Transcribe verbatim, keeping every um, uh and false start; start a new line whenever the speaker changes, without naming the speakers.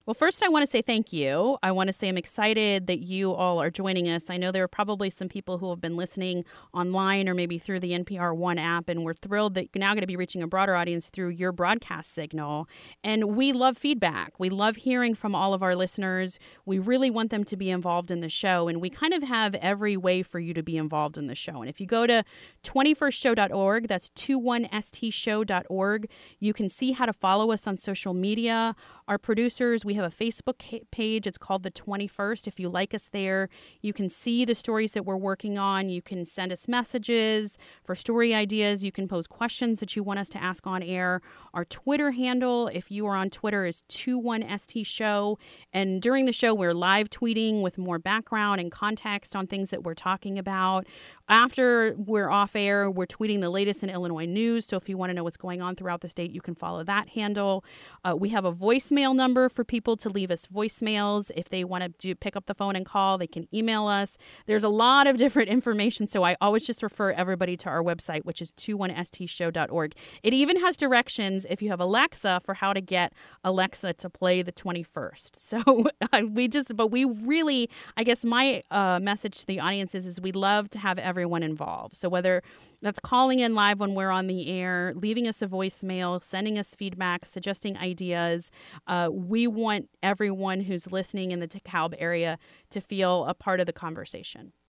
Well, first, I want to say thank you. I want to say I'm excited that you all are joining us. I know there are probably some people who have been listening online or maybe through the N P R One app, and we're thrilled that you're now going to be reaching a broader audience through your broadcast signal. And we love feedback. We love hearing from all of our listeners. We really want them to be involved in the show, and we kind of have every way for you to be involved in the show. And if you go to twenty-first show dot org, that's twenty-one S T show dot org, you can see how to follow us on social media. Our producers, we have a Facebook page. It's called The twenty-first. If you like us there, you can see the stories that we're working on. You can send us messages for story ideas. You can pose questions that you want us to ask on air. Our Twitter handle, if you are on Twitter, is twenty-one S T show. And during the show, we're live tweeting with more background and context on things that we're talking about. After we're off air, we're tweeting the latest in Illinois news. So if you want to know what's going on throughout the state, you can follow that handle. Uh, we have a voicemail number for people to leave us voicemails. If they want to do, pick up the phone and call, they can email us. There's a lot of different information. So I always just refer everybody to our website, which is twenty-one S T show dot org. It even has directions, if you have Alexa, for how to get Alexa to play the twenty-first. So uh, we just, but we really, I guess my uh, message to the audience is, is we love to have everyone involved. So whether that's calling in live when we're on the air, leaving us a voicemail, sending us feedback, suggesting ideas, uh, we want everyone who's listening in the DeKalb area to feel a part of the conversation.